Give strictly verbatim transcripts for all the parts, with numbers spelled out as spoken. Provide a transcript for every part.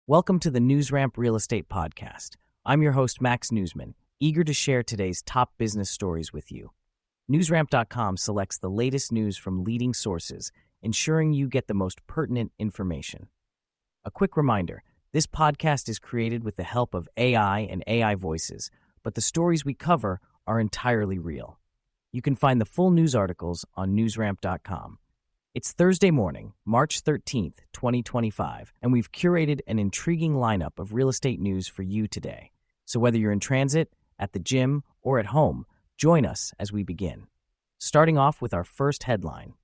Welcome to the NewsRamp Real Estate Podcast. I'm your host, Max Newsman, eager to share today's top business stories with you. NewsRamp dot com selects the latest news from leading sources, ensuring you get the most pertinent information. A quick reminder, this podcast is created with the help of A I and A I voices, but the stories we cover are entirely real. You can find the full news articles on NewsRamp dot com. It's Thursday morning, March thirteenth, twenty twenty-five, and we've curated an intriguing lineup of real estate news for you today. So whether you're in transit, at the gym, or at home, join us as we begin. Starting off with our first headline.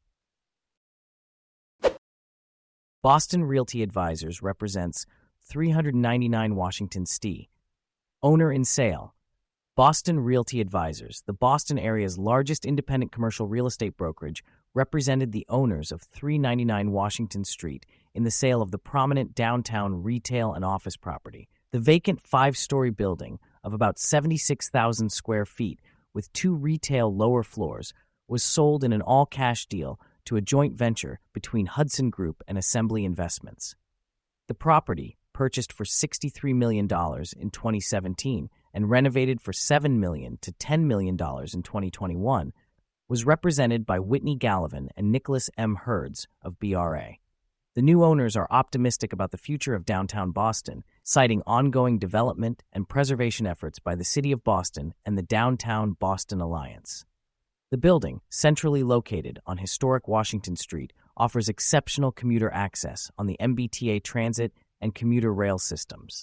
Boston Realty Advisors represents three ninety-nine Washington Street. Owner in sale. Boston Realty Advisors, the Boston area's largest independent commercial real estate brokerage, represented the owners of three ninety-nine Washington Street in the sale of the prominent downtown retail and office property. The vacant five-story building of about seventy-six thousand square feet with two retail lower floors was sold in an all-cash deal to a joint venture between Hudson Group and Assembly Investments. The property, purchased for sixty-three million dollars in twenty seventeen and renovated for seven million dollars to ten million dollars in twenty twenty-one, was represented by Whitney Gallivan and Nicholas M. Herds of B R A. The new owners are optimistic about the future of downtown Boston, citing ongoing development and preservation efforts by the City of Boston and the Downtown Boston Alliance. The building, centrally located on historic Washington Street, offers exceptional commuter access on the M B T A transit and commuter rail systems.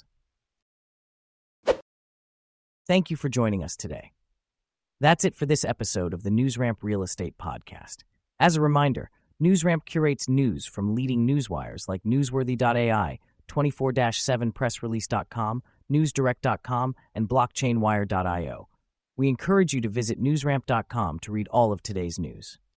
Thank you for joining us today. That's it for this episode of the NewsRamp Real Estate Podcast. As a reminder, NewsRamp curates news from leading newswires like Newsworthy dot A I, twenty-four seven press release dot com, newsdirect dot com, and blockchain wire dot io. We encourage you to visit newsramp dot com to read all of today's news.